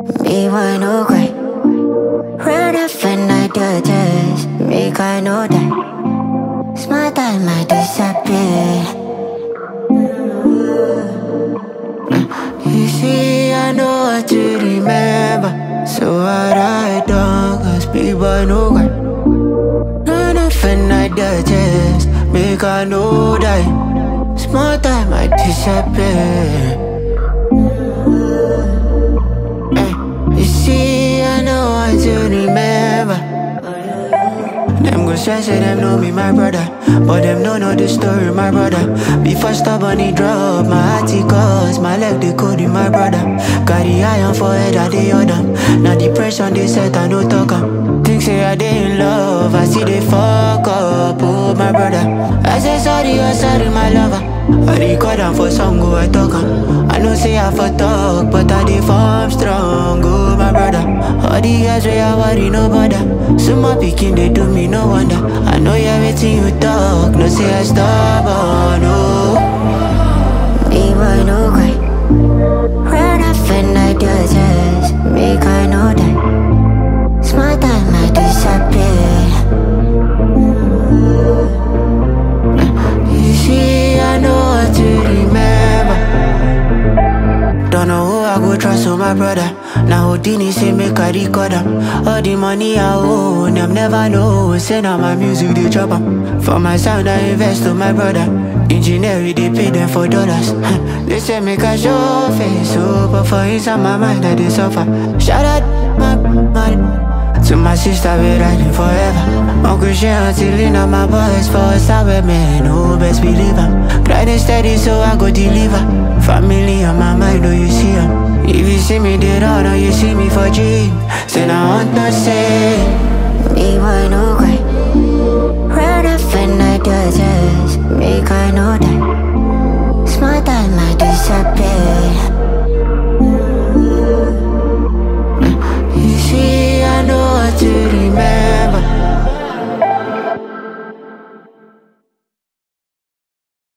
Me why no cry. Run off and I digest. Make I know that. Smart time I disappear. You see, I know what to remember. So I write down, cause people no cry. Run off and I digest. Make I know that. Small time I disappear. You see, I know what to remember. Them go say them know me, my brother. But them don't know the story, my brother. Before stubborn he drop, my heart he cause. My leg they code in my brother. Carry iron for head, I they other. Now depression they set, I no talk am. Think say I they in love, I see they fuck up, oh my brother. I say sorry, oh sorry, my lover. I record am for song, go I talk am. I know say I for talk, but I dey form strong, oh my brother. All the guys where I worry, no bother. So my pikin they do me no wonder. I know you everything you talk, no say I stubborn, no. Me why no cry. Run off and I digest. Make I know that. Small time I disappear. You see, I know what to remember. Don't know who I go trust, oh my brother. Now Houdini say make I record am. All the money I own, them never know. Say now my music they drop am. For my sound I invest to my brother. Engineering they pay them for dollars. They say make I show face, oh, but for inside my mind I they suffer. Shout out my man. To my sister, we riding forever. Uncle Shea until in all my boys for us, I man, oh, best believe em. Grinding steady, so I go deliver. Family on my mind, oh, you see em. If you see me dead on, or you see me for dream. Say, I want to say, me why no cry.